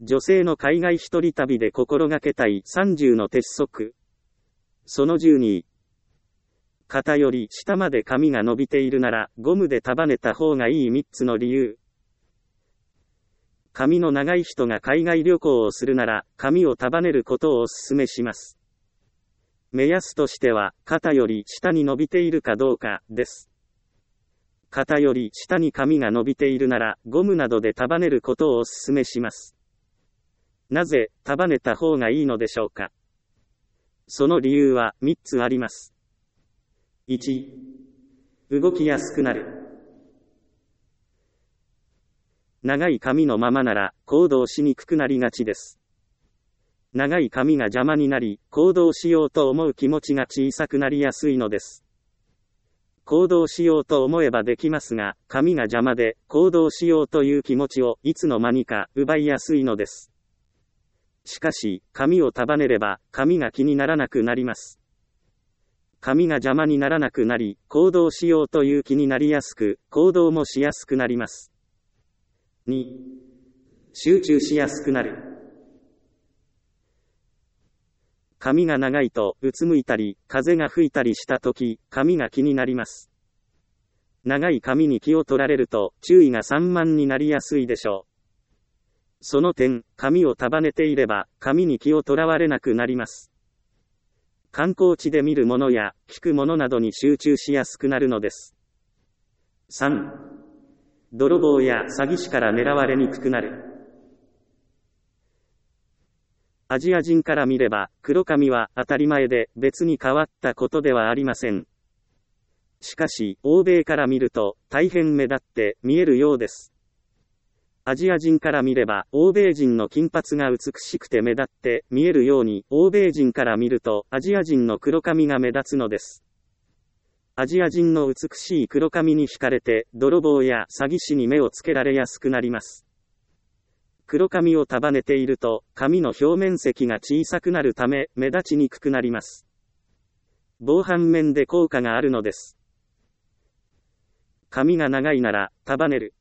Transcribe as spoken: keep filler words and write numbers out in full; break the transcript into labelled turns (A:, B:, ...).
A: 女性の海外一人旅で心がけたいさんじゅうの鉄則。そのじゅうに。肩より下まで髪が伸びているなら、ゴムで束ねた方がいいみっつの理由。髪の長い人が海外旅行をするなら、髪を束ねることをお勧めします。目安としては、肩より下に伸びているかどうか、です。肩より下に髪が伸びているなら、ゴムなどで束ねることをお勧めします。なぜ、束ねた方がいいのでしょうか。その理由はみっつあります。いち. 動きやすくなる。長い髪のままなら、行動しにくくなりがちです。長い髪が邪魔になり、行動しようと思う気持ちが小さくなりやすいのです。行動しようと思えばできますが、髪が邪魔で、行動しようという気持ちをいつの間にか奪いやすいのです。しかし、髪を束ねれば、髪が気にならなくなります。髪が邪魔にならなくなり、行動しようという気になりやすく、行動もしやすくなります。に. 集中しやすくなる。髪が長いと、うつむいたり、風が吹いたりしたとき、髪が気になります。長い髪に気を取られると、注意が散漫になりやすいでしょう。その点、髪を束ねていれば、髪に気をとらわれなくなります。観光地で見るものや、聞くものなどに集中しやすくなるのです。さん. 泥棒や詐欺師から狙われにくくなる。アジア人から見れば、黒髪は当たり前で別に変わったことではありません。しかし、欧米から見ると、大変目立って見えるようです。アジア人から見れば、欧米人の金髪が美しくて目立って見えるように、欧米人から見ると、アジア人の黒髪が目立つのです。アジア人の美しい黒髪に惹かれて、泥棒や詐欺師に目をつけられやすくなります。黒髪を束ねていると、髪の表面積が小さくなるため、目立ちにくくなります。防犯面で効果があるのです。髪が長いなら、束ねる。